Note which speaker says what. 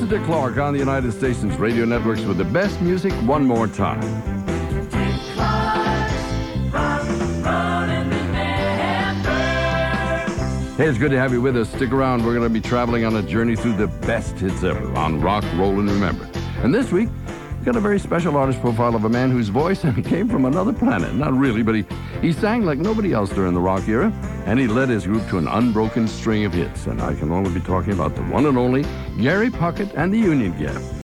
Speaker 1: Dick Clark on the United Stations radio networks with the best music one more time. Hey, it's good to have you with us. Stick around. We're going to be traveling on a journey through the best hits ever on Rock, Roll, and Remember. And this week, we've got a very special artist profile of a man whose voice came from another planet. Not really, but he sang like nobody else during the rock era, and he led his group to an unbroken string of hits. And I can only be talking about the one and only Gary Puckett and the Union Gap.